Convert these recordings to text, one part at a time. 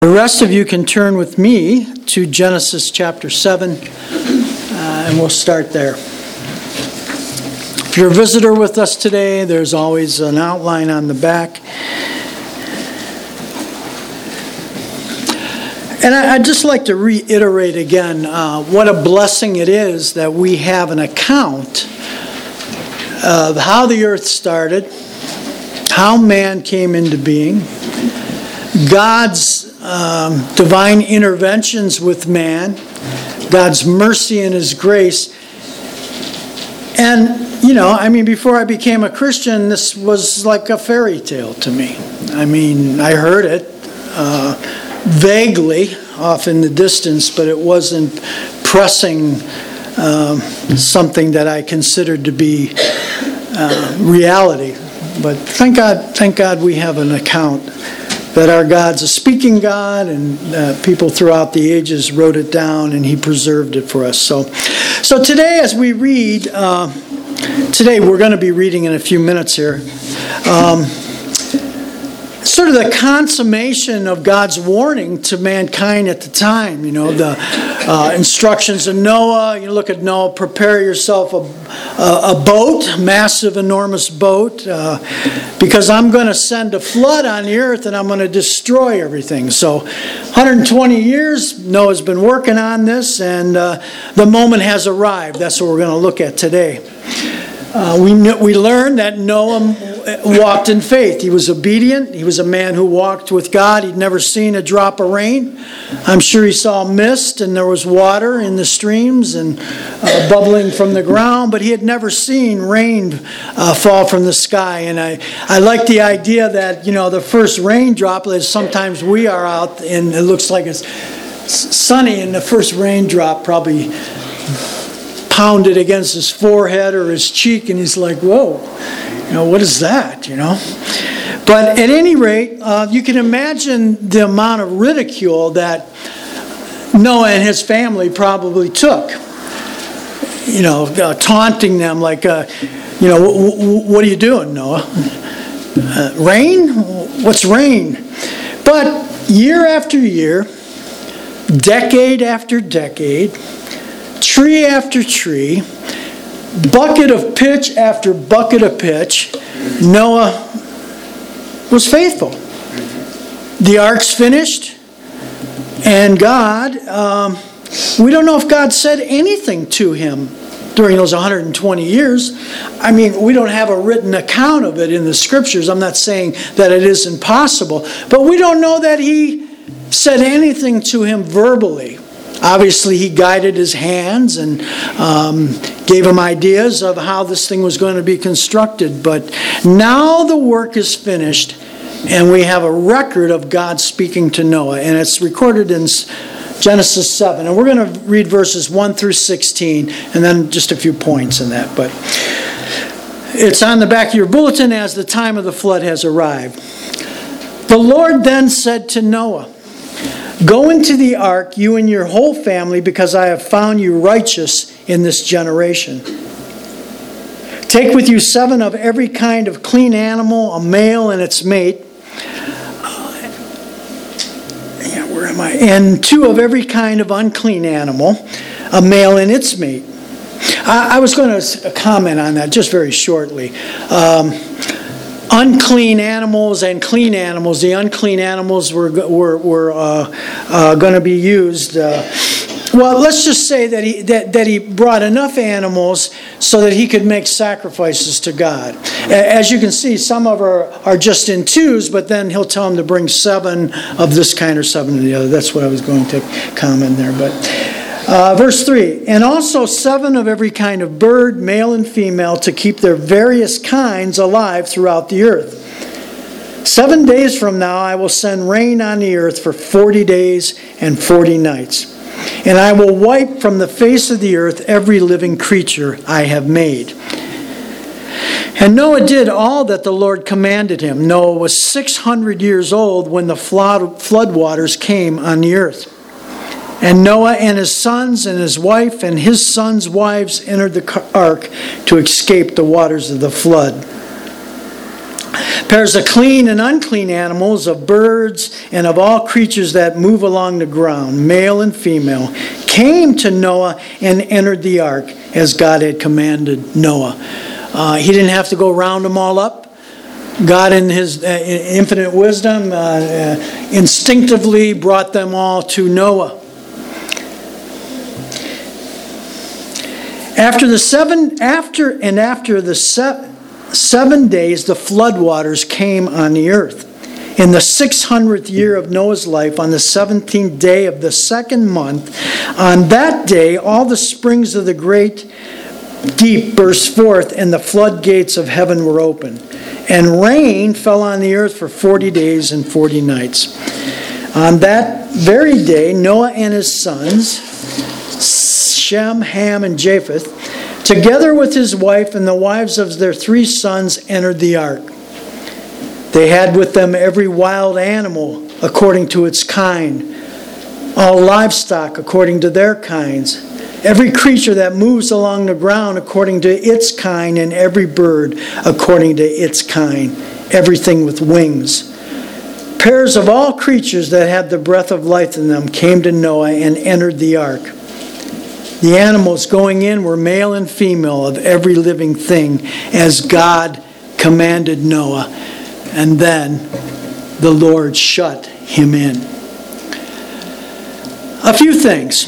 The rest of you can turn with me to Genesis chapter 7, and we'll start there. If you're a visitor with us today, there's always an outline on the back. And I'd just like to reiterate again what a blessing it is that we have an account of how the earth started, how man came into being, God's divine interventions with man, God's mercy and His grace. And, before I became a Christian, this was like a fairy tale to me. I heard it vaguely off in the distance, but it wasn't pressing something that I considered to be reality. But thank God we have an account that our God's a speaking God, and people throughout the ages wrote it down, and He preserved it for us. So today, as we read, today we're going to be reading in a few minutes here, sort of the consummation of God's warning to mankind at the time. The instructions of Noah. You look at Noah, prepare yourself a boat, massive, enormous boat, because I'm going to send a flood on the earth and I'm going to destroy everything. So 120 years, Noah's been working on this, and the moment has arrived. That's what we're going to look at today. We learned that Noah walked in faith. He was obedient. He was a man who walked with God. He'd never seen a drop of rain. I'm sure he saw mist and there was water in the streams and bubbling from the ground, but he had never seen rain fall from the sky. And I like the idea that, the first raindrop, as sometimes we are out and it looks like it's sunny, and the first raindrop probably pounded against his forehead or his cheek, and he's like, whoa, what is that, But at any rate, you can imagine the amount of ridicule that Noah and his family probably took. Taunting them like, what are you doing, Noah? Rain? What's rain? But year after year, decade after decade, tree after tree, bucket of pitch after bucket of pitch, Noah was faithful. The ark's finished, and God, we don't know if God said anything to him during those 120 years. We don't have a written account of it in the scriptures. I'm not saying that it isn't possible, but we don't know that he said anything to him verbally. Obviously, he guided his hands and gave him ideas of how this thing was going to be constructed. But now the work is finished, and we have a record of God speaking to Noah. And it's recorded in Genesis 7. And we're going to read verses 1 through 16, and then just a few points in that. But it's on the back of your bulletin as the time of the flood has arrived. The Lord then said to Noah, "Go into the ark, you and your whole family, because I have found you righteous in this generation. Take with you 7 of every kind of clean animal, a male and its mate. And 2 of every kind of unclean animal, a male and its mate." I was going to comment on that just very shortly. Unclean animals and clean animals. The unclean animals were going to be used. Let's just say that he brought enough animals so that he could make sacrifices to God. As you can see, some of are just in 2s, but then he'll tell them to bring 7 of this kind or 7 of the other. That's what I was going to comment there. But verse 3, "And also 7 of every kind of bird, male and female, to keep their various kinds alive throughout the earth. 7 days from now I will send rain on the earth for 40 days and 40 nights. And I will wipe from the face of the earth every living creature I have made." And Noah did all that the Lord commanded him. Noah was 600 years old when the flood waters came on the earth. And Noah and his sons and his wife and his sons' wives entered the ark to escape the waters of the flood. Pairs of clean and unclean animals, of birds, and of all creatures that move along the ground, male and female, came to Noah and entered the ark as God had commanded Noah. He didn't have to go round them all up. God, in His infinite wisdom, instinctively brought them all to Noah. After the 7 days, the floodwaters came on the earth. In the 600th year of Noah's life, on the 17th day of the second month, on that day, all the springs of the great deep burst forth, and the floodgates of heaven were open. And rain fell on the earth for 40 days and 40 nights. On that very day, Noah and his sons, Shem, Ham, and Japheth, together with his wife and the wives of their 3 sons, entered the ark. They had with them every wild animal according to its kind, all livestock according to their kinds, every creature that moves along the ground according to its kind, and every bird according to its kind, everything with wings. Pairs of all creatures that had the breath of life in them came to Noah and entered the ark. The animals going in were male and female of every living thing, as God commanded Noah. And then the Lord shut him in. A few things.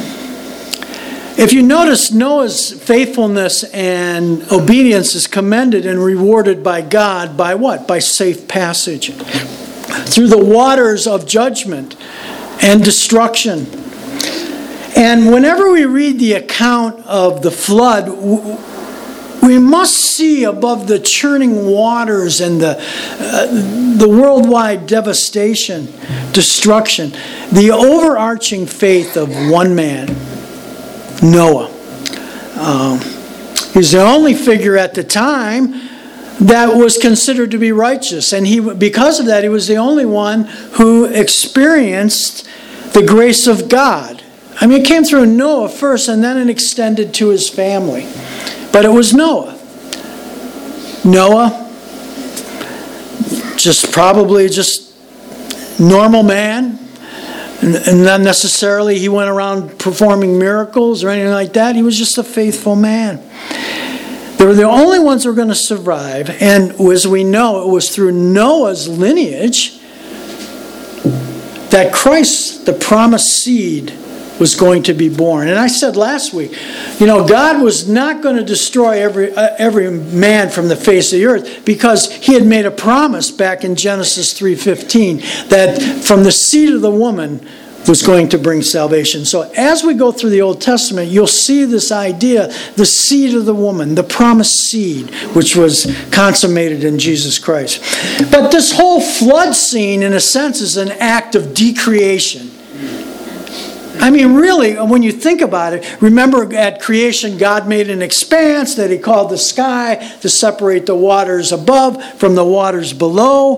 If you notice, Noah's faithfulness and obedience is commended and rewarded by God by what? By safe passage through the waters of judgment and destruction. And whenever we read the account of the flood, we must see above the churning waters and the worldwide devastation, destruction, the overarching faith of one man, Noah. He's the only figure at the time that was considered to be righteous. And because of that, he was the only one who experienced the grace of God. I mean, it came through Noah first, and then it extended to his family. But it was Noah. Noah, probably just normal man. And not necessarily he went around performing miracles or anything like that. He was just a faithful man. They were the only ones who were going to survive. And as we know, it was through Noah's lineage that Christ, the promised seed, was going to be born. And I said last week, God was not going to destroy every man from the face of the earth, because he had made a promise back in Genesis 3:15 that from the seed of the woman was going to bring salvation. So as we go through the Old Testament, you'll see this idea, the seed of the woman, the promised seed, which was consummated in Jesus Christ. But this whole flood scene, in a sense, is an act of decreation. I mean, really, when you think about it, remember at creation, God made an expanse that he called the sky to separate the waters above from the waters below.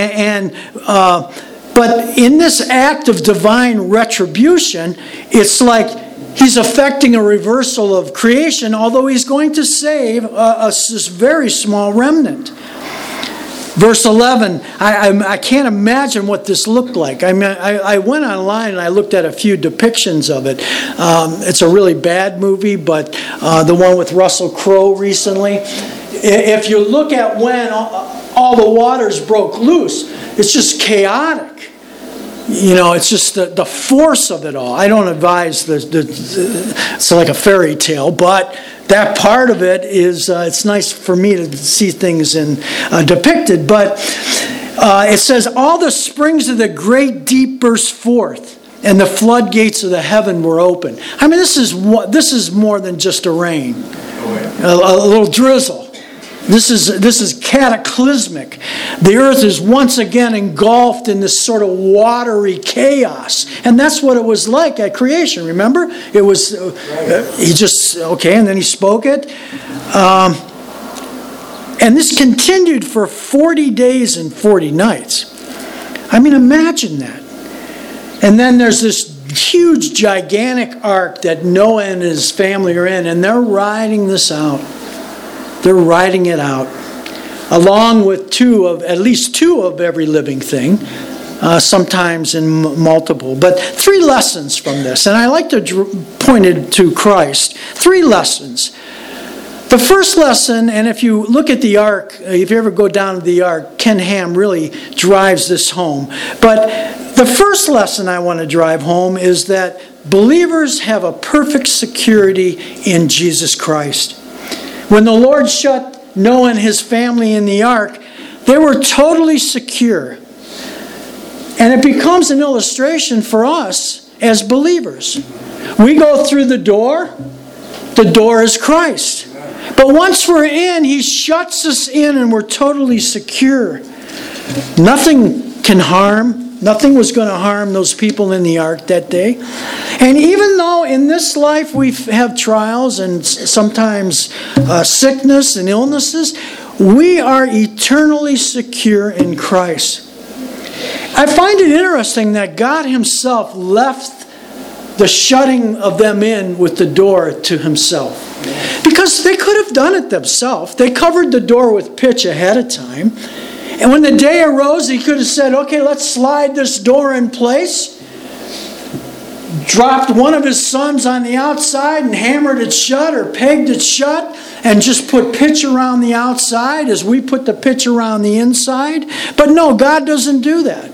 But in this act of divine retribution, it's like he's effecting a reversal of creation, although he's going to save this very small remnant. Verse 11, I can't imagine what this looked like. I mean, I went online and I looked at a few depictions of it. It's a really bad movie, but the one with Russell Crowe recently. If you look at when all the waters broke loose, it's just chaotic. It's just the force of it all. I don't advise it's like a fairy tale, but that part of it is, it's nice for me to see things depicted. But it says, all the springs of the great deep burst forth, and the floodgates of the heaven were open. I mean, this is more than just a rain, a little drizzle. This is cataclysmic. The earth is once again engulfed in this sort of watery chaos. And that's what it was like at creation, remember? It was, and then he spoke it. And this continued for 40 days and 40 nights. I mean, imagine that. And then there's this huge, gigantic ark that Noah and his family are in, and they're riding this out. They're riding it out. along with at least two of every living thing, sometimes in multiple. But 3 lessons from this, and I like to point it to Christ. 3 lessons. The first lesson, and if you look at the ark, if you ever go down to the ark, Ken Ham really drives this home. But the first lesson I want to drive home is that believers have a perfect security in Jesus Christ. When the Lord shut Noah and his family in the ark, they were totally secure. And it becomes an illustration for us as believers. We go through the door is Christ. But once we're in, He shuts us in and we're totally secure. Nothing was going to harm those people in the ark that day. And even though in this life we have trials and sometimes sickness and illnesses, we are eternally secure in Christ. I find it interesting that God Himself left the shutting of them in with the door to Himself. Because they could have done it themselves. They covered the door with pitch ahead of time. And when the day arose, He could have said, okay, let's slide this door in place. Dropped one of His sons on the outside and hammered it shut or pegged it shut and just put pitch around the outside as we put the pitch around the inside. But no, God doesn't do that.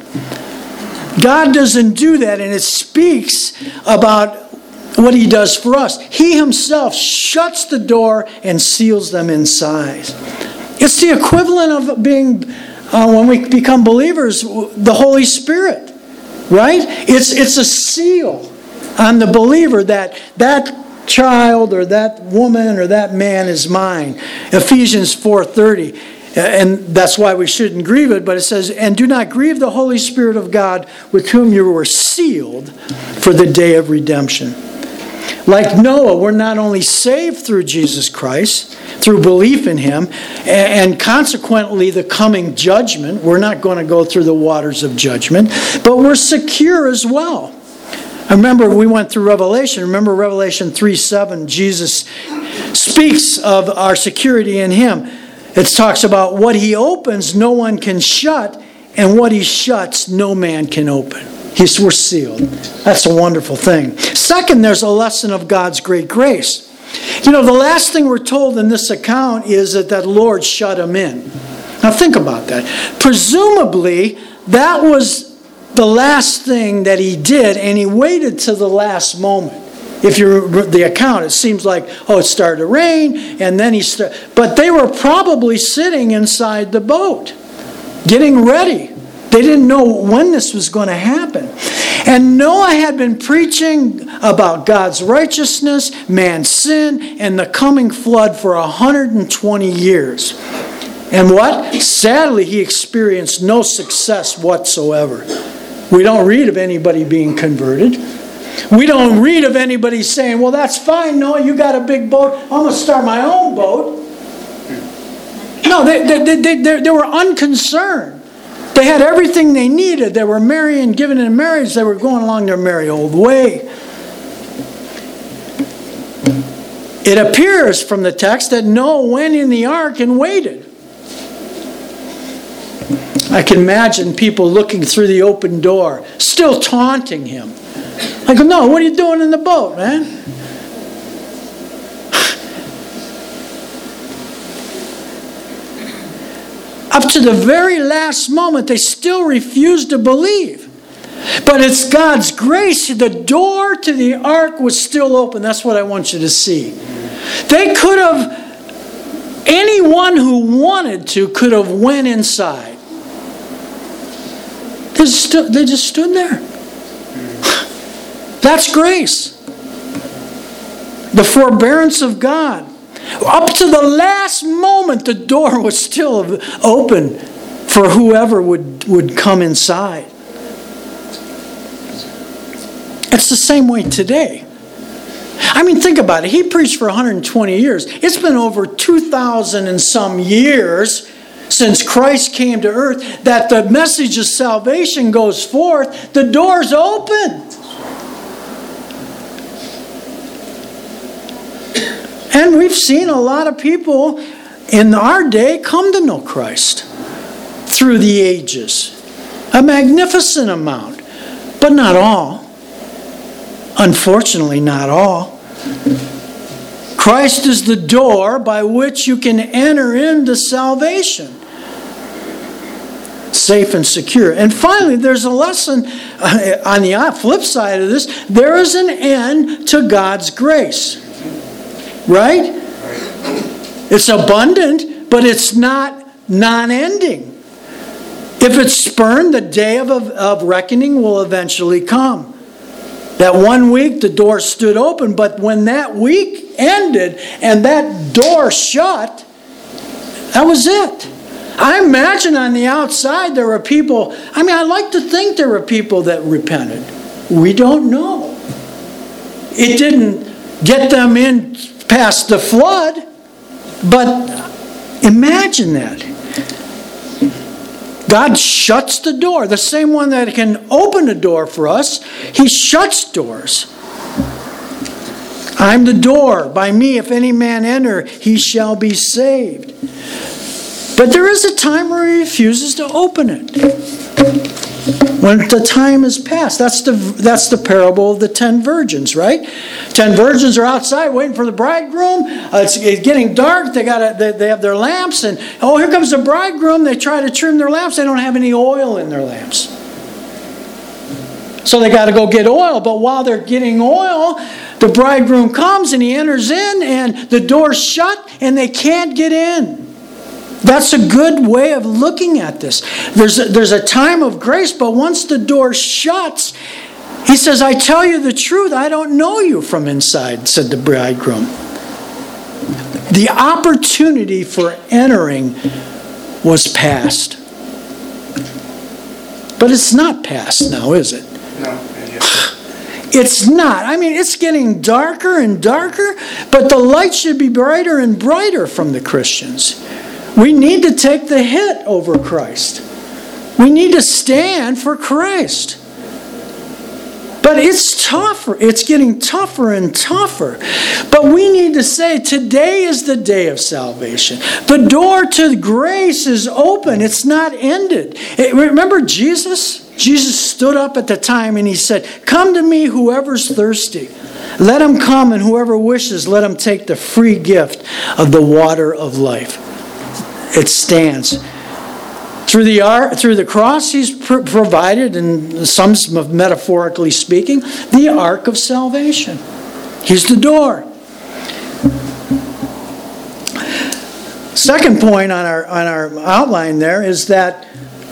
God doesn't do that, and it speaks about what He does for us. He Himself shuts the door and seals them inside. It's the equivalent of being, when we become believers, the Holy Spirit, right? It's a seal on the believer that child or that woman or that man is mine. Ephesians 4:30. And that's why we shouldn't grieve it, but it says, and do not grieve the Holy Spirit of God, with whom you were sealed for the day of redemption. Like Noah, we're not only saved through Jesus Christ, through belief in Him, and consequently the coming judgment. We're not going to go through the waters of judgment, but we're secure as well. I remember we went through Revelation. Remember Revelation 3:7, Jesus speaks of our security in Him. It talks about what He opens, no one can shut, and what He shuts, no man can open. We're sealed. That's a wonderful thing. Second, there's a lesson of God's great grace. You know, the last thing we're told in this account is that the Lord shut him in. Now think about that. Presumably, that was the last thing that He did, and He waited to the last moment. If you read the account, it seems like, it started to rain, and then but they were probably sitting inside the boat, getting ready. They didn't know when this was going to happen. And Noah had been preaching about God's righteousness, man's sin, and the coming flood for 120 years. And what? Sadly, he experienced no success whatsoever. We don't read of anybody being converted. We don't read of anybody saying, well, that's fine, Noah, you got a big boat. I'm going to start my own boat. No, they were unconcerned. They had everything they needed. They were marrying, given in marriage. They were going along their merry old way. It appears from the text that Noah went in the ark and waited. I can imagine people looking through the open door, still taunting him. I go, no, what are you doing in the boat, man? Up to the very last moment, they still refused to believe. But it's God's grace. The door to the ark was still open. That's what I want you to see. They could have, anyone who wanted to could have went inside. They just stood there. That's grace. The forbearance of God. Up to the last moment, the door was still open for whoever would come inside. It's the same way today. I mean, think about it. He preached for 120 years. It's been over 2,000 and some years since Christ came to earth that the message of salvation goes forth. The door's open. And we've seen a lot of people in our day come to know Christ through the ages. A magnificent amount, but not all. Unfortunately, not all. Christ is the door by which you can enter into salvation. Safe and secure. And finally, there's a lesson on the flip side of this. There is an end to God's grace. Right? It's abundant, but it's not non-ending. If it's spurned, the day of reckoning will eventually come. That 1 week the door stood open, but when that week ended and that door shut, that was it. I imagine on the outside there were people, I like to think there were people that repented. We don't know. It didn't get them in past the flood, but imagine that. God shuts the door. The same one that can open a door for us, He shuts doors. I'm the door. By me, if any man enter, he shall be saved. But there is a time where He refuses to open it. When the time has passed. That's the parable of the 10 virgins, right? 10 virgins are outside waiting for the bridegroom. It's getting dark. They have their lamps, and here comes the bridegroom. They try to trim their lamps. They don't have any oil in their lamps. So they got to go get oil. But while they're getting oil, the bridegroom comes and he enters in, and the door's shut, and they can't get in. That's a good way of looking at this. There's a time of grace, but once the door shuts, He says, I tell you the truth, I don't know you from inside, said the bridegroom. The opportunity for entering was past. But it's not past now, is it? No. It's not. It's getting darker and darker, but the light should be brighter and brighter from the Christians. We need to take the hit over Christ. We need to stand for Christ. But it's tougher. It's getting tougher and tougher. But we need to say, today is the day of salvation. The door to grace is open. It's not ended. Remember Jesus? Jesus stood up at the time and He said, come to me, whoever's thirsty. Let him come, and whoever wishes, let him take the free gift of the water of life. It stands. Through the cross, He's provided, and some metaphorically speaking, the ark of salvation. He's the door. Second point on our outline there is that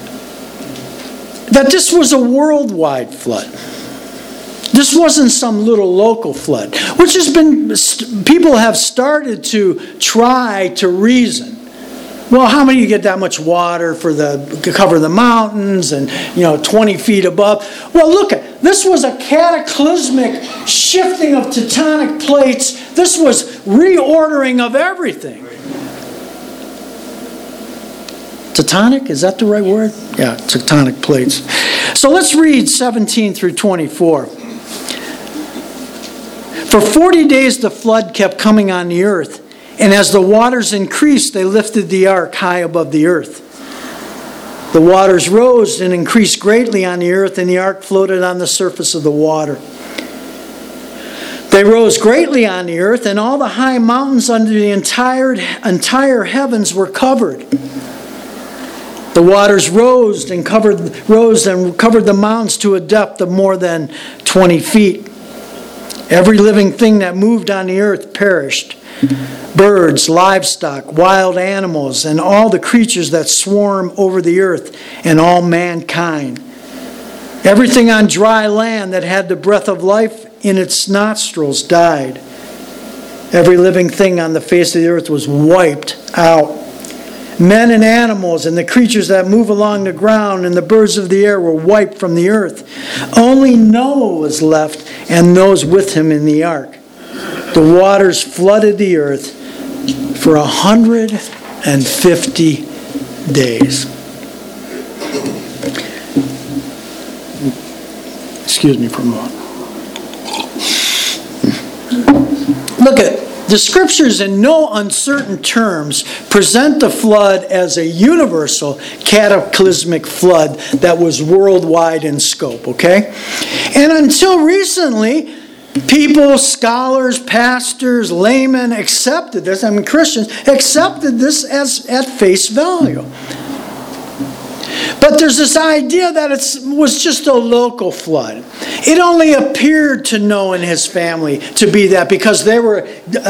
this was a worldwide flood. This wasn't some little local flood, which has been, people have started to try to reason. Well, how many you get that much water to cover the mountains and 20 feet above? Well, look, this was a cataclysmic shifting of tectonic plates. This was reordering of everything. Tectonic, is that the right word? Yeah, tectonic plates. So let's read 17 through 24. For 40 days the flood kept coming on the earth. And as the waters increased, they lifted the ark high above the earth. The waters rose and increased greatly on the earth, and the ark floated on the surface of the water. They rose greatly on the earth, and all the high mountains under the entire heavens were covered. The waters rose and covered the mountains to a depth of more than 20 feet. Every living thing that moved on the earth perished. Birds, livestock, wild animals, and all the creatures that swarm over the earth, and all mankind. Everything on dry land that had the breath of life in its nostrils died. Every living thing on the face of the earth was wiped out. Men and animals and the creatures that move along the ground and the birds of the air were wiped from the earth. Only Noah was left, and those with him in the ark. The waters flooded the earth for 150 days. Excuse me for a moment. Look at The scriptures in no uncertain terms present the flood as a universal cataclysmic flood that was worldwide in scope, okay? And until recently, people, scholars, pastors, laymen accepted this, Christians accepted this as at face value. But there's this idea that it was just a local flood. It only appeared to Noah and his family to be that because they were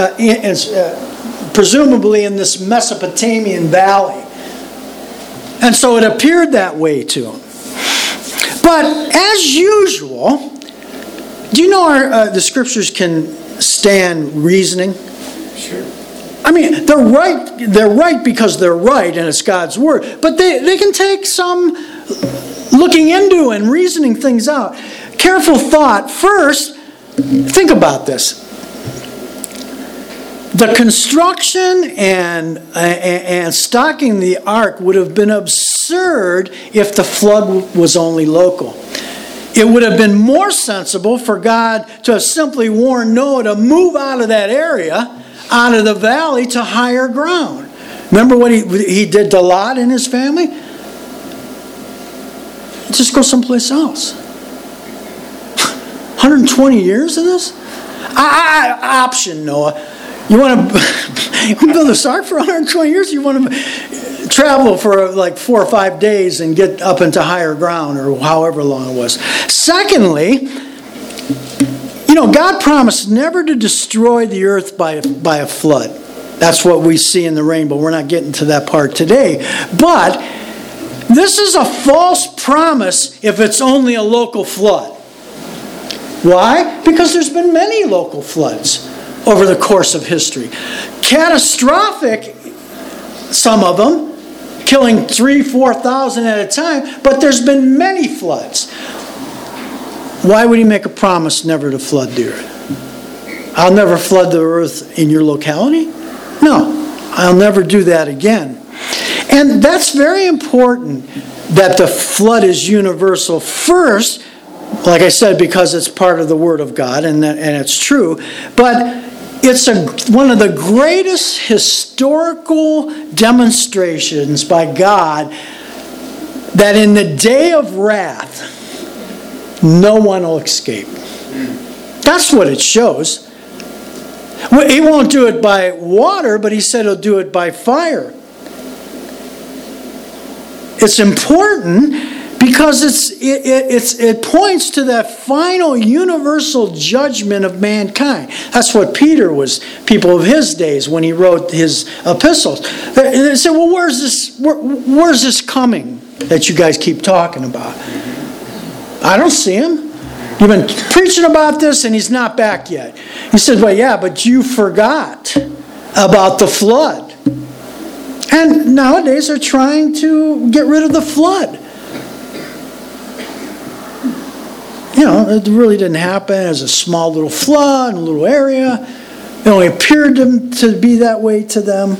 presumably in this Mesopotamian valley. And so it appeared that way to them. But as usual, do you know the scriptures can stand reasoning? Sure. I mean, they're right because they're right and it's God's word. But they can take some looking into and reasoning things out. Careful thought. First, think about this. The construction and stocking the ark would have been absurd if the flood was only local. It would have been more sensible for God to have simply warned Noah to move out of that area, out of the valley to higher ground. Remember what he did to Lot and his family? Just go someplace else. 120 years in this? Option, Noah. You want to build this ark for 120 years? You want to travel for like 4 or 5 days and get up into higher ground or however long it was. Secondly, God promised never to destroy the earth by a flood. That's what we see in the rainbow. We're not getting to that part today. But this is a false promise if it's only a local flood. Why? Because there's been many local floods over the course of history. Catastrophic, some of them, killing 3,000-4,000 at a time, but there's been many floods. Why would he make a promise never to flood the earth? I'll never flood the earth in your locality? No, I'll never do that again. And that's very important that the flood is universal. First, like I said, because it's part of the Word of God, and it's true, but it's one of the greatest historical demonstrations by God that in the day of wrath, no one will escape. That's what it shows. He won't do it by water, but he said he'll do it by fire. It's important because it points to that final universal judgment of mankind. That's what people of his days, when he wrote his epistles. They said, well, where's this coming that you guys keep talking about? I don't see him. You've been preaching about this and he's not back yet. He said, well, yeah, but you forgot about the flood. And nowadays they're trying to get rid of the flood. It really didn't happen as a small little flood in a little area. It only appeared to be that way to them.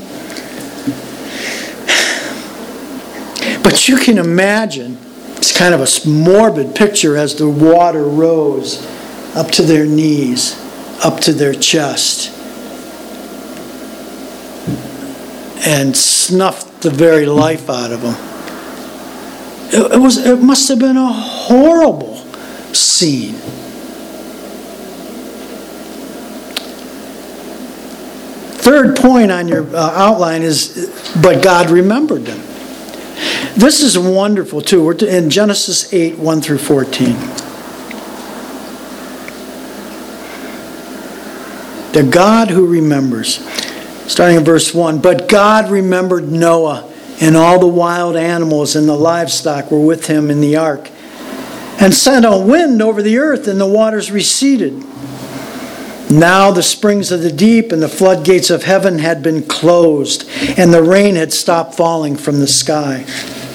But you can imagine, it's kind of a morbid picture as the water rose up to their knees, up to their chest, and snuffed the very life out of them. It must have been a horrible scene. Third point on your outline is, but God remembered them. This is wonderful too. We're in Genesis 8, 1 through 14. The God who remembers. Starting in verse 1. But God remembered Noah, and all the wild animals and the livestock were with him in the ark, and sent a wind over the earth, and the waters receded. Now the springs of the deep and the floodgates of heaven had been closed, and the rain had stopped falling from the sky.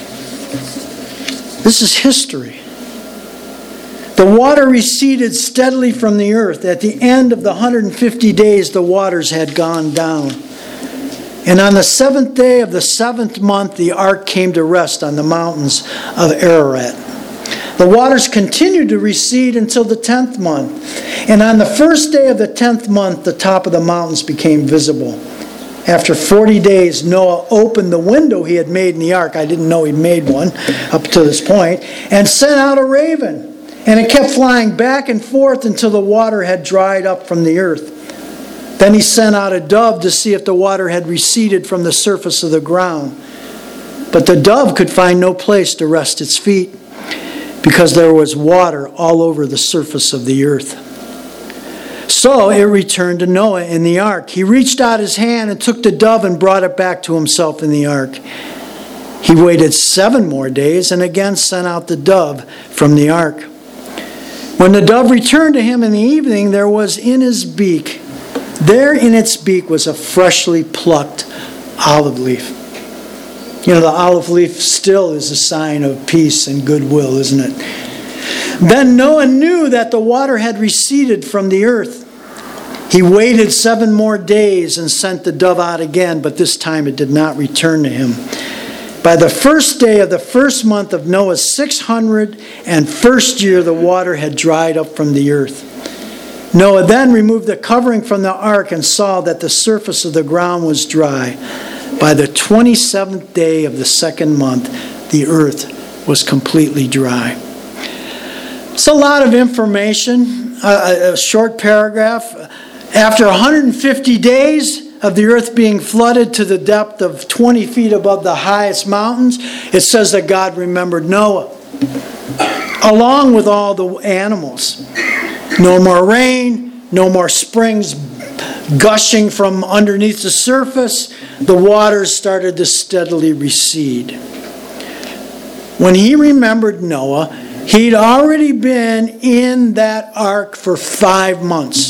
This is history. The water receded steadily from the earth. At the end of the 150 days, the waters had gone down. And on the 7th day of the 7th month, the ark came to rest on the mountains of Ararat. The waters continued to recede until the 10th month. And on the first day of the 10th month, the top of the mountains became visible. After 40 days, Noah opened the window he had made in the ark. I didn't know he'd made one up to this point. And sent out a raven. And it kept flying back and forth until the water had dried up from the earth. Then he sent out a dove to see if the water had receded from the surface of the ground. But the dove could find no place to rest its feet, because there was water all over the surface of the earth. So it returned to Noah in the ark. He reached out his hand and took the dove and brought it back to himself in the ark. He waited 7 more days and again sent out the dove from the ark. When the dove returned to him in the evening, there in its beak was a freshly plucked olive leaf. You know, the olive leaf still is a sign of peace and goodwill, isn't it? Then Noah knew that the water had receded from the earth. He waited 7 more days and sent the dove out again, but this time it did not return to him. By the first day of the first month of Noah's 601st year, the water had dried up from the earth. Noah then removed the covering from the ark and saw that the surface of the ground was dry. By the 27th day of the 2nd month, the earth was completely dry. It's a lot of information, a short paragraph. After 150 days of the earth being flooded to the depth of 20 feet above the highest mountains, it says that God remembered Noah, along with all the animals. No more rain, no more springs gushing from underneath the surface. The waters started to steadily recede. When he remembered Noah, he'd already been in that ark for 5 months.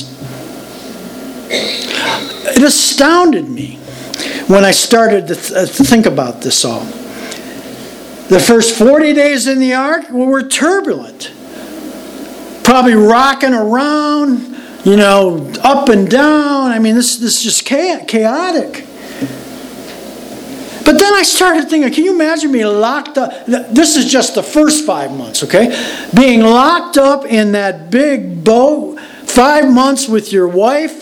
It astounded me when I started to think about this all. The first 40 days in the ark were turbulent. Probably rocking around, up and down. I mean, this is just chaotic. But then I started thinking, can you imagine being locked up? This is just the first 5 months, okay? Being locked up in that big boat, 5 months with your wife,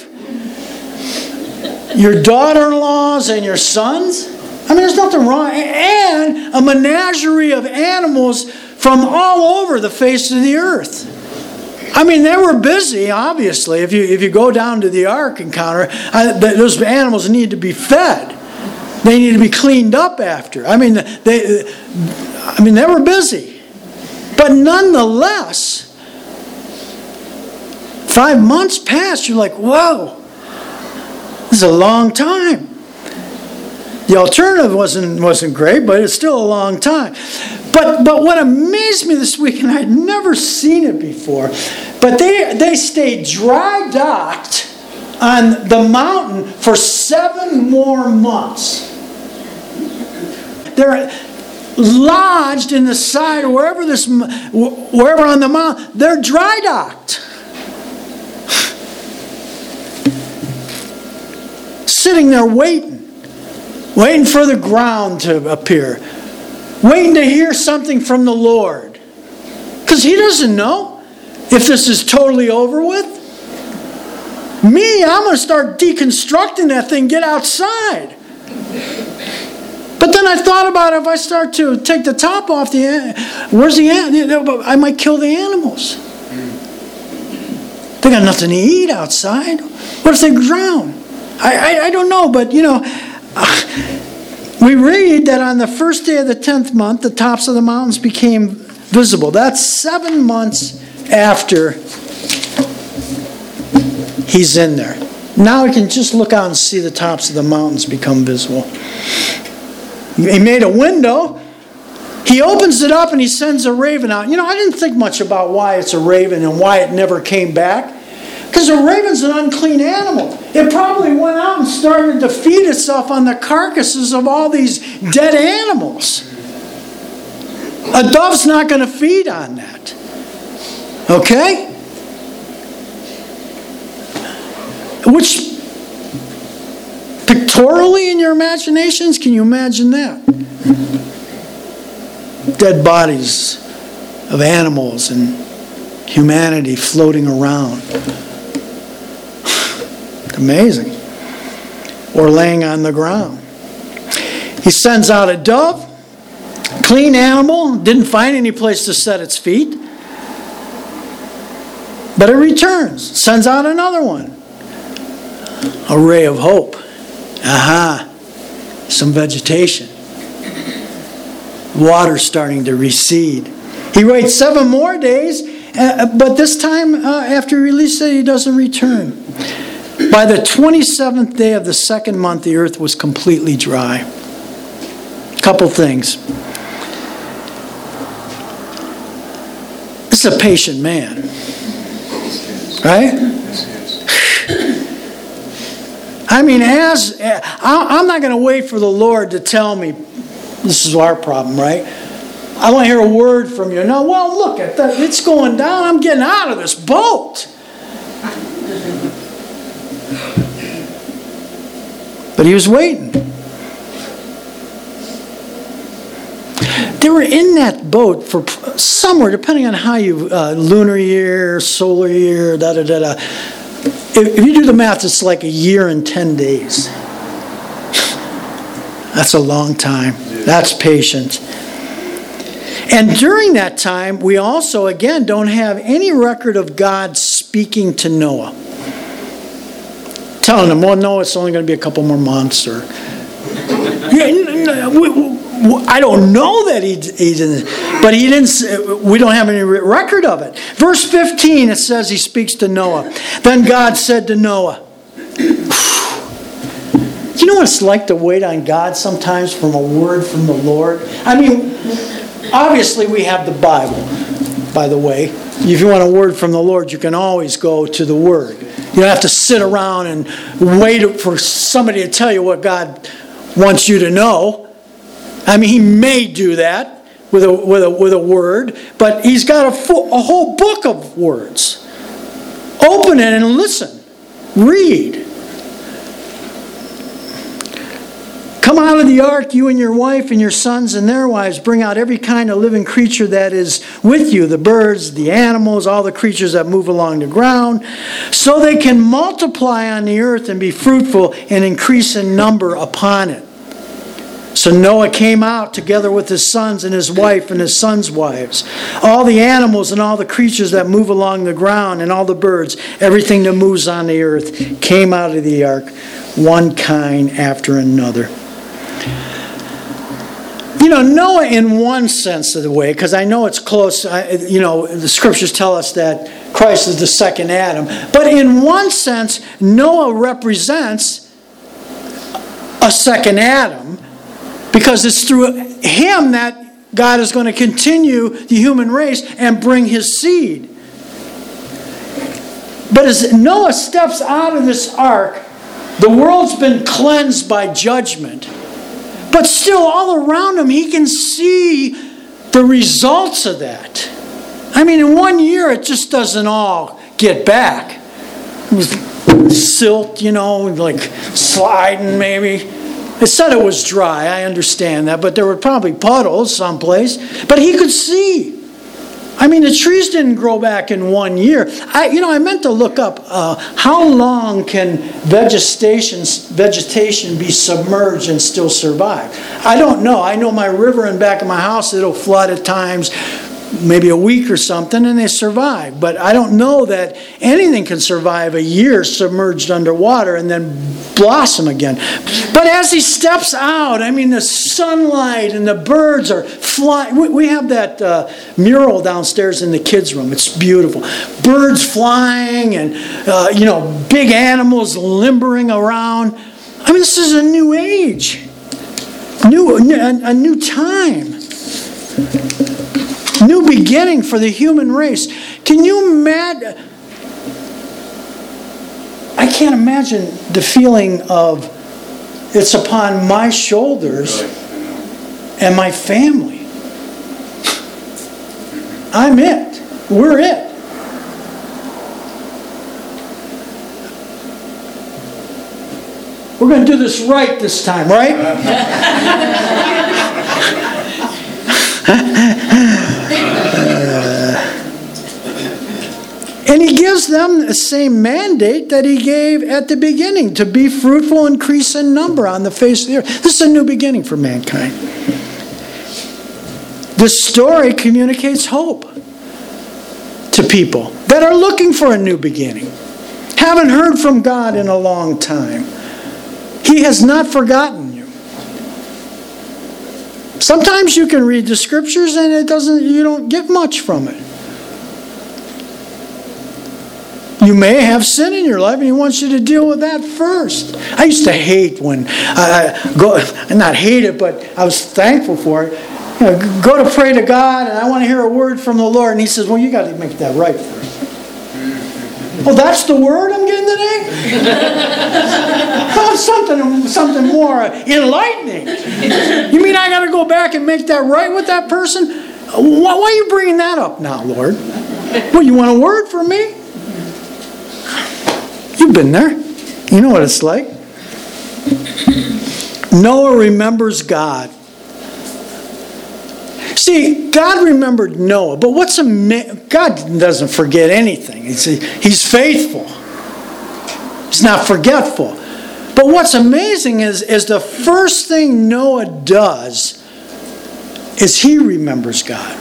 your daughter-in-laws, and your sons. I mean, there's nothing wrong. And a menagerie of animals from all over the face of the earth. I mean, they were busy, obviously. If you go down to the ark encounter, those animals need to be fed. They need to be cleaned up after. I mean, they were busy. But nonetheless, 5 months passed. You're like, whoa, this is a long time. The alternative wasn't great, but it's still a long time. But what amazed me this week, and I'd never seen it before, but they stayed dry docked on the mountain for 7 more months. They're lodged in the side, or wherever on the mountain. They're dry docked, sitting there waiting for the ground to appear, waiting to hear something from the Lord, because He doesn't know if this is totally over with. Me, I'm going to start deconstructing that thing, get outside. But then I thought about if I start to take the top off where's the animal? I might kill the animals. They got nothing to eat outside. What if they drown? I don't know, but we read that on the first day of the 10th month, the tops of the mountains became visible. That's 7 months after he's in there. Now we can just look out and see the tops of the mountains become visible. He made a window. He opens it up and he sends a raven out. I didn't think much about why it's a raven and why it never came back. Because a raven's an unclean animal. It probably went out and started to feed itself on the carcasses of all these dead animals. A dove's not going to feed on that. Okay? Which, pictorially in your imaginations, can you imagine that? Dead bodies of animals and humanity floating around. Amazing. Or laying on the ground. He sends out a dove, clean animal, didn't find any place to set its feet. But it returns, sends out another one. A ray of hope. Aha, some vegetation. Water starting to recede. He waits 7 more days, but this time after he released it, he doesn't return. By the 27th day of the 2nd month, the earth was completely dry. Couple things. This is a patient man. Right? I mean, I'm not going to wait for the Lord to tell me this is our problem, right? I want to hear a word from you. No, well, look at that. It's going down. I'm getting out of this boat. But he was waiting. They were in that boat for somewhere, depending on how you, lunar year, solar year, da-da-da-da. If you do the math, it's like a year and 10 days. That's a long time. That's patient. And during that time, we also, again, don't have any record of God speaking to Noah. Telling him, well, no, it's only going to be a couple more months. Or I don't know that he didn't, but he didn't. We don't have any record of it. Verse 15, it says he speaks to Noah. Then God said to Noah, you know what it's like to wait on God sometimes from a word from the Lord? I mean, obviously we have the Bible, by the way. If you want a word from the Lord, you can always go to the Word. You don't have to sit around and wait for somebody to tell you what God wants you to know. I mean, He may do that with a word, but He's got a whole book of words. Open it and listen. Read. Come out of the ark, you and your wife and your sons and their wives. Bring out every kind of living creature that is with you, the birds, the animals, all the creatures that move along the ground, so they can multiply on the earth and be fruitful and increase in number upon it. So Noah came out together with his sons and his wife and his sons' wives. All the animals and all the creatures that move along the ground and all the birds, everything that moves on the earth, came out of the ark, one kind after another. You know, Noah, in one sense of the way, because I know it's close, the scriptures tell us that Christ is the second Adam. But in one sense, Noah represents a second Adam, because it's through him that God is going to continue the human race and bring His seed. But as Noah steps out of this ark, the world's been cleansed by judgment. But still, all around him, he can see the results of that. I mean, in 1 year, it just doesn't all get back. It was silt, like sliding maybe. It said it was dry, I understand that, but there were probably puddles someplace. But he could see. I mean, the trees didn't grow back in 1 year. I meant to look up how long can vegetation be submerged and still survive. I don't know. I know my river in back of my house, it'll flood at times, maybe a week or something, and they survive. But I don't know that anything can survive a year submerged underwater and then blossom again. But as he steps out, I mean, the sunlight and the birds are flying. We have that mural downstairs in the kids' room. It's beautiful. Birds flying and, big animals limbering around. I mean, this is a new age. A new time. New beginning for the human race. Can you imagine? I can't imagine the feeling of it's upon my shoulders and my family. I'm it. We're it. We're going to do this right this time, right? gives them the same mandate that he gave at the beginning, to be fruitful, increase in number on the face of the earth. This is a new beginning for mankind. This story communicates hope to people that are looking for a new beginning. Haven't heard from God in a long time. He has not forgotten you. Sometimes you can read the scriptures and you don't get much from it. You may have sin in your life and he wants you to deal with that first. I used to hate when not hate it, but I was thankful for it. Go to pray to God and I want to hear a word from the Lord, and he says, well, you got to make that right first. Well, that's the word I'm getting today? Something more enlightening. You mean I got to go back and make that right with that person? Why are you bringing that up now, Lord? Well, you want a word from me? You've been there. You know what it's like. Noah remembers God. See, God remembered Noah, but God doesn't forget anything. He's faithful. He's not forgetful. But what's amazing is the first thing Noah does is he remembers God.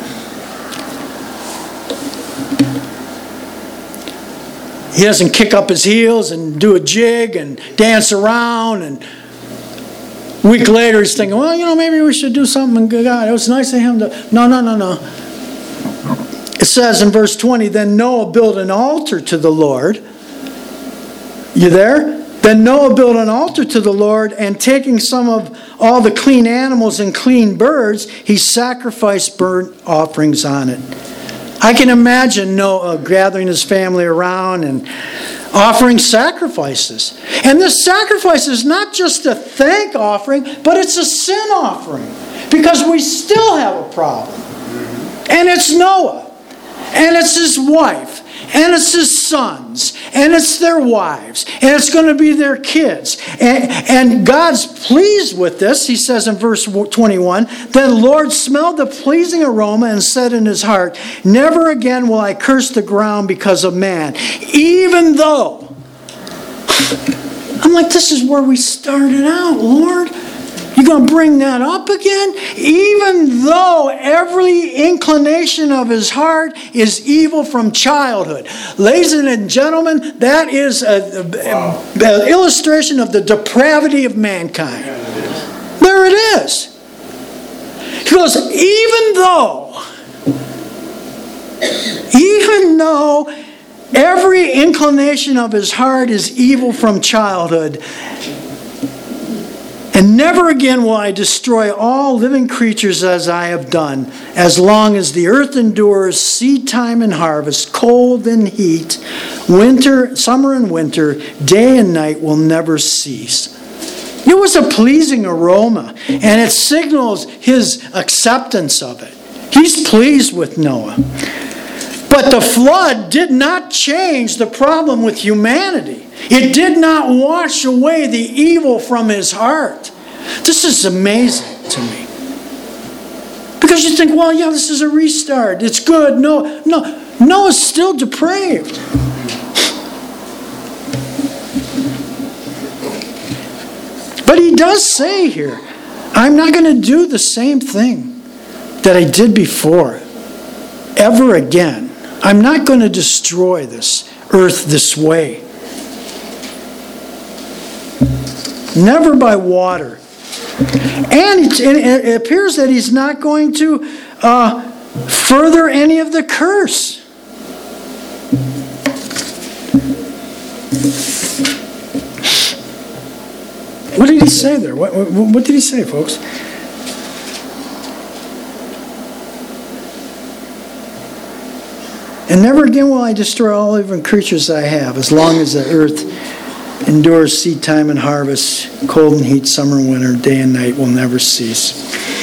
He doesn't kick up his heels and do a jig and dance around, and a week later he's thinking, well, maybe we should do something. God, it was nice of him to... No. It says in verse 20, then Noah built an altar to the Lord. You there? Then Noah built an altar to the Lord, and taking some of all the clean animals and clean birds, he sacrificed burnt offerings on it. I can imagine Noah gathering his family around and offering sacrifices. And this sacrifice is not just a thank offering, but it's a sin offering. Because we still have a problem. And it's Noah. And it's his wife. And it's his sons. And it's their wives. And it's going to be their kids. And God's pleased with this. He says in verse 21, then the Lord smelled the pleasing aroma and said in his heart, never again will I curse the ground because of man. Even though. I'm like, this is where we started out, Lord. You're going to bring that up again? Even though every inclination of his heart is evil from childhood. Ladies and gentlemen, that is an illustration of the depravity of mankind. There it is. He goes, even though every inclination of his heart is evil from childhood, and never again will I destroy all living creatures as I have done, as long as the earth endures seed time and harvest, cold and heat, summer and winter, day and night will never cease. It was a pleasing aroma, and it signals his acceptance of it. He's pleased with Noah. But the flood did not change the problem with humanity. It did not wash away the evil from his heart. This is amazing to me. Because you think, well, yeah, this is a restart. It's good. No, Noah's still depraved. But he does say here, I'm not going to do the same thing that I did before ever again. I'm not going to destroy this earth this way. Never by water. And it appears that he's not going to further any of the curse. What did he say there? What did he say, folks? And never again will I destroy all living creatures I have, as long as the earth endures seed time and harvest, cold and heat, summer and winter, day and night will never cease.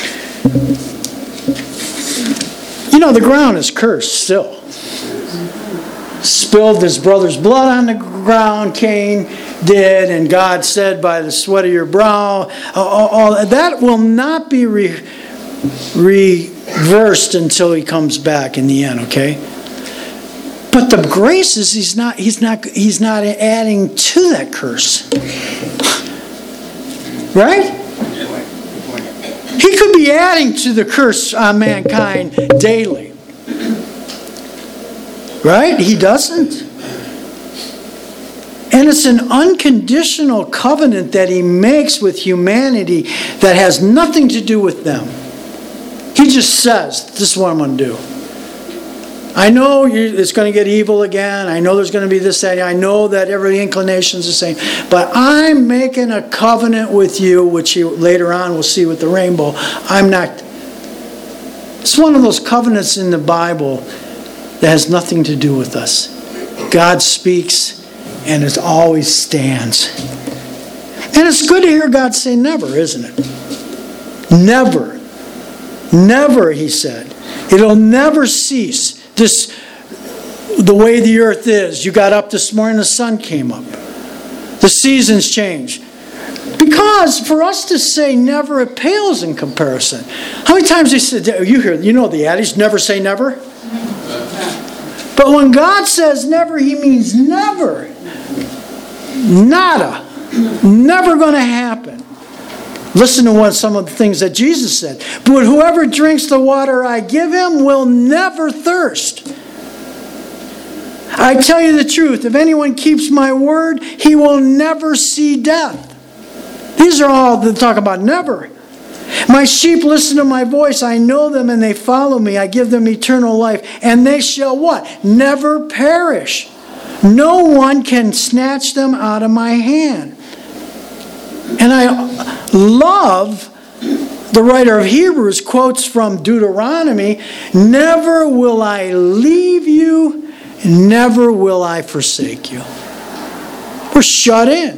You know, the ground is cursed still. Spilled his brother's blood on the ground, Cain did, and God said, by the sweat of your brow, all that will not be reversed until he comes back in the end, okay? But the grace is he's not adding to that curse. Right? He could be adding to the curse on mankind daily. Right? He doesn't. And it's an unconditional covenant that he makes with humanity that has nothing to do with them. He just says, this is what I'm going to do. I know it's going to get evil again. I know there's going to be this, that. I know that every inclination is the same. But I'm making a covenant with you, which later on we'll see with the rainbow. I'm not. It's one of those covenants in the Bible that has nothing to do with us. God speaks, and it always stands. And it's good to hear God say never, isn't it? Never. Never, he said. It'll never cease. The way the earth is. You got up this morning, the sun came up. The seasons change. Because for us to say never, it pales in comparison. How many times they said, you know the adage, never say never? But when God says never, he means never. Nada. Never going to happen. Listen to some of the things that Jesus said. But whoever drinks the water I give him will never thirst. I tell you the truth, if anyone keeps my word, he will never see death. These are all that talk about never. My sheep listen to my voice. I know them and they follow me. I give them eternal life. And they shall what? Never perish. No one can snatch them out of my hand. And I love the writer of Hebrews quotes from Deuteronomy, never will I leave you, never will I forsake you. We're shut in.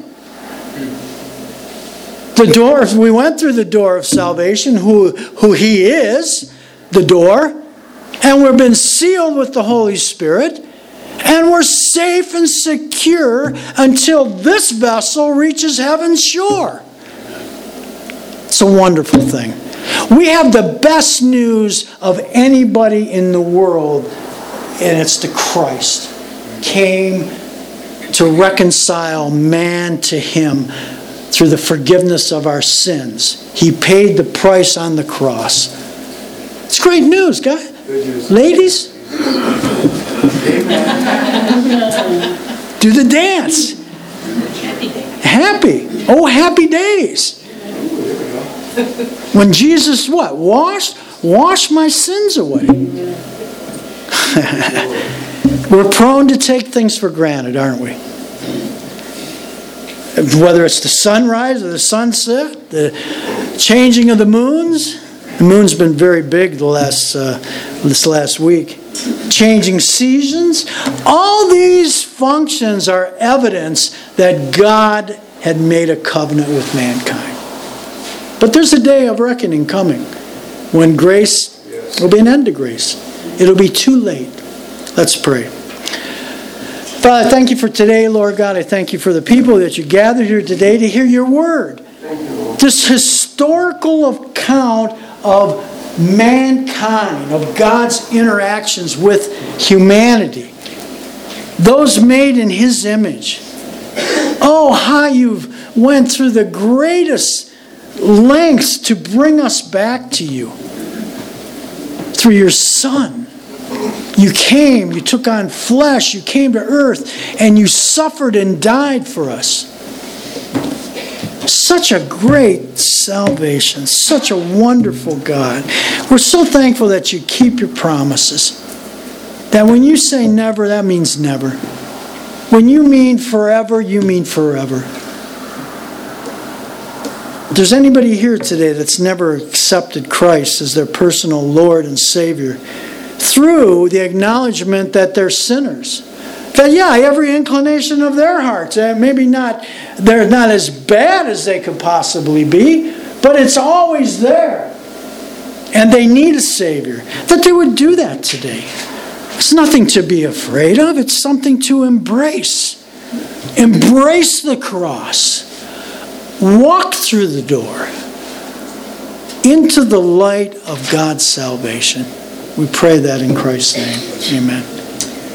The door, we went through the door of salvation, who he is, the door, and we've been sealed with the Holy Spirit, and we're safe and secure until this vessel reaches heaven's shore. It's a wonderful thing. We have the best news of anybody in the world, and it's the Christ. Came to reconcile man to him through the forgiveness of our sins. He paid the price on the cross. It's great news, guys. Ladies, do the dance. Happy. Oh, happy days. When Jesus what? Washed my sins away. We're prone to take things for granted, aren't we? Whether it's the sunrise or the sunset, the changing of the moons. The moon's been very big this last week. Changing seasons. All these functions are evidence that God had made a covenant with mankind. But there's a day of reckoning coming when grace will be an end to grace. It'll be too late. Let's pray. Father, thank you for today, Lord God. I thank you for the people that you gathered here today to hear your word. This historical account of mankind, of God's interactions with humanity. Those made in his image. Oh, how you've went through the greatest lengths to bring us back to you. Through your Son. You came, you took on flesh, you came to earth, and you suffered and died for us. Such a great salvation, such a wonderful God. We're so thankful that you keep your promises. That when you say never, that means never. When you mean forever, you mean forever. If there's anybody here today that's never accepted Christ as their personal Lord and Savior, through the acknowledgement that they're sinners. That, every inclination of their hearts, maybe not, they're not as bad as they could possibly be, but it's always there. And they need a Savior. That they would do that today. It's nothing to be afraid of. It's something to embrace. Embrace the cross. Walk through the door into the light of God's salvation. We pray that in Christ's name. Amen.